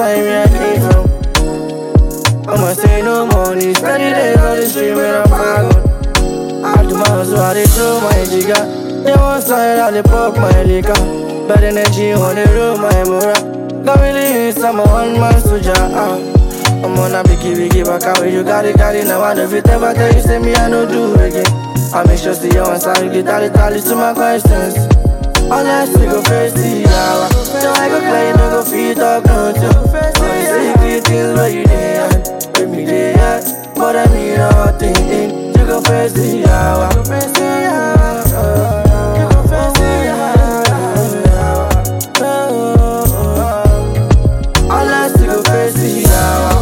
time where I came from. I'ma say no money, steady days on the street when I'm back. I do my hustle, I dey throw my jigga. They one side, I dey pop my liquor. Bad energy on the road, my moral. Got really inside my one-man soldier. I'm on a biggie back away. You got it, now I don't fit ever tell you, say me, I don't do again. I make sure see you on side, get tally to my questions. Unless we go face the hour. So I go play, no go feed up, no too. Secret things where you there, with me there, but I need nothing. You go face the hour. Unless we go face the hour.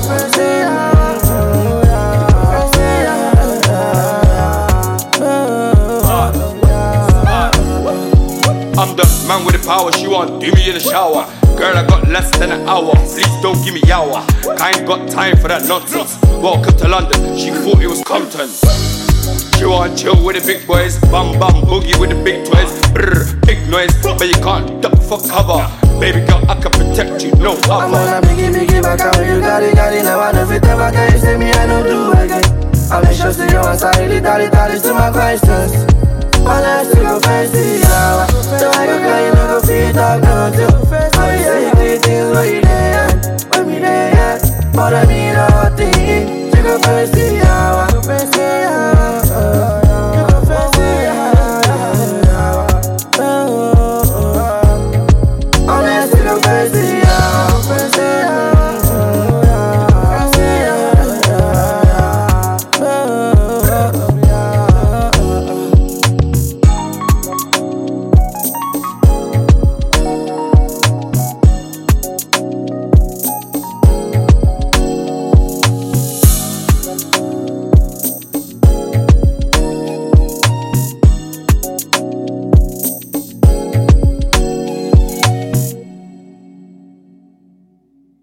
I'm the man with the power, she want do me in the shower. Girl, I got less than an hour, please don't give me yawa. I ain't got time for that nonsense. Welcome to London, she thought it was Compton. She want chill with the big boys, bam bam boogie with the big toys. Brr, big noise, but you can't duck for cover. Baby girl, I can protect you, no other. I'm on a biggie back away. You got it, now I don't fit ever tell you, say me, I don't do again. I make sure see you on side, tally to my questions. Unless you go face the hour. So I go cry, no go feed up, no too. I say things where you there, with me there, but I need nothing. You go face the